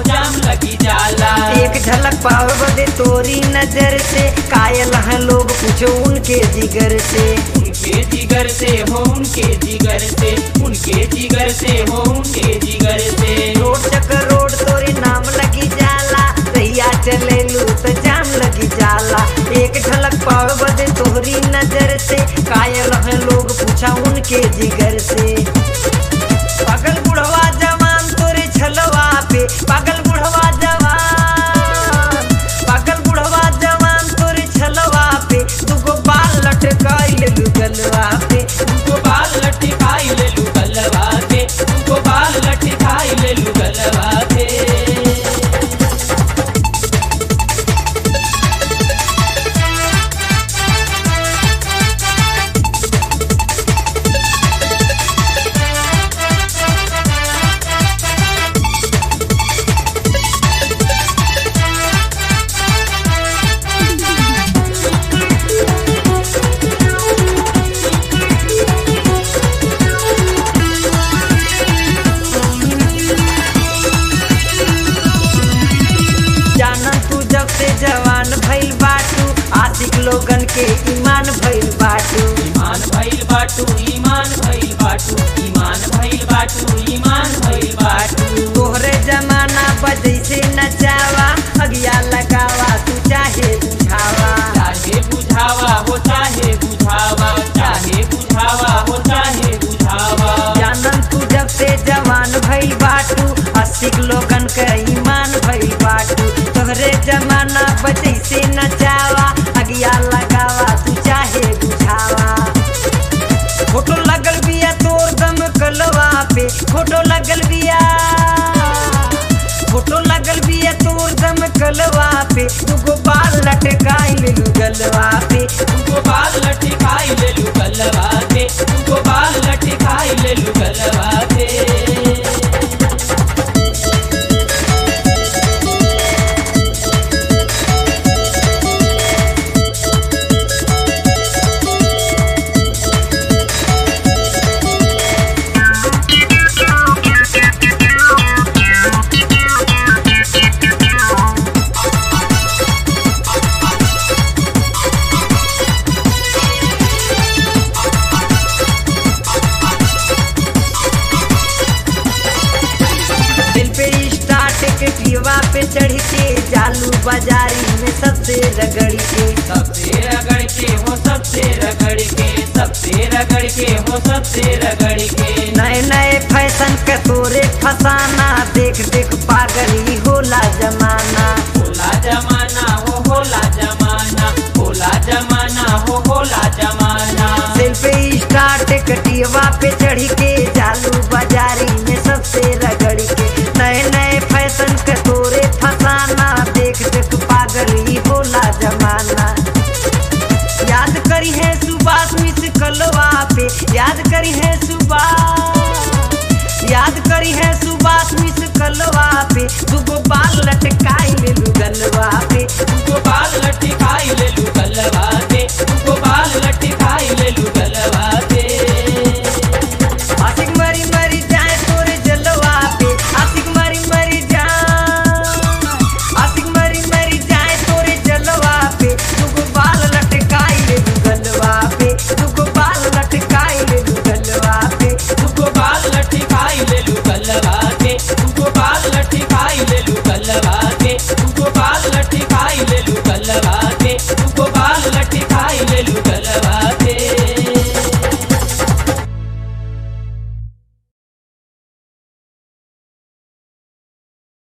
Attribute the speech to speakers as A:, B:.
A: जाम लगी जाला।
B: एक झलक पावे बदे तोरी नजर से कायल हैं लोग पूछो उनके जिगर से।
A: उनके जिगर से हो उनके जिगर से, उनके जिगर से हो उनके जिगर से।
B: रोड चक्कर रोड तोरे नाम लगी जाला, रैया चले लू तो जाम लगी जाला। एक झलक पावे बदे तोरी नजर से कायल हैं लोग पूछा उनके जिगर से। पागल बुढ़वा जवान तोरे छलवा पे, पागल बुढ़वा जवान, पागल बुढ़वा जवान तोरे छलवा पे दुगो बाल लटकाई ले लू गलवा पे।
A: तुमको बाल लटकाई ले लू गलवा पे, तुमको बाल लटकाई ले लू गलवा पे।
B: जानन तू जब से जवान भइल बाटू, आशिक लोगन के ईमान भइल बाटू।
A: ईमान भइल बाटू, ईमान भइल बाटू, ईमान भइल बाटू, ईमान भइल बाटू।
B: तोहरे जमाना बजै से नचावा, अगिया लगावा तू चाहे बुझावा।
A: चाहे बुझावा हो चाहे बुझावा, चाहे बुझावा हो चाहे बुझावा।
B: जानन तू जब से जवान भइल बाटू, आशिक लोगन के ईमान भइल बाटू। तोहरे जमाना बजै से नचावा, अगिया लगावा तू चाहे बुझावा। फोटो लगल बिया तोर दम कलवा पे, फोटो लगल बिया, फोटो लगल बिया तोर दम कलवा पे दुगो बाल लटकाई ले लू गलवा पे।
A: तुमको बाल लटकाई ले लू गलवा पे, तुमको बाल लटकाई ले लू गलवा पे।
B: दिल पे स्टार्ट के पीवा पे चढ़ के जालू बाजारी में सबसे रगड़ के।
A: सबसे रगड़ के हो सबसे रगड़ के, सबसे रगड़ के हो सबसे रगड़ के।
B: नए नए फैशन के तोरे फसाना, देख देख पागल ही होला जमाना।
A: होला जमाना हो होला जमाना, होला जमाना हो होला जमाना।
B: दिल पे स्टार्ट कटियवा पे चढ़ के जालू बाजारी में सबसे रगड़ के। नए नए फैशन के तोरे फसाना, देख देख पागल ही होला जमाना। याद करी है सुभाष मिस कलवा पे, याद करी है सुभाष, याद करी है सुभाष मिस कलवा पे।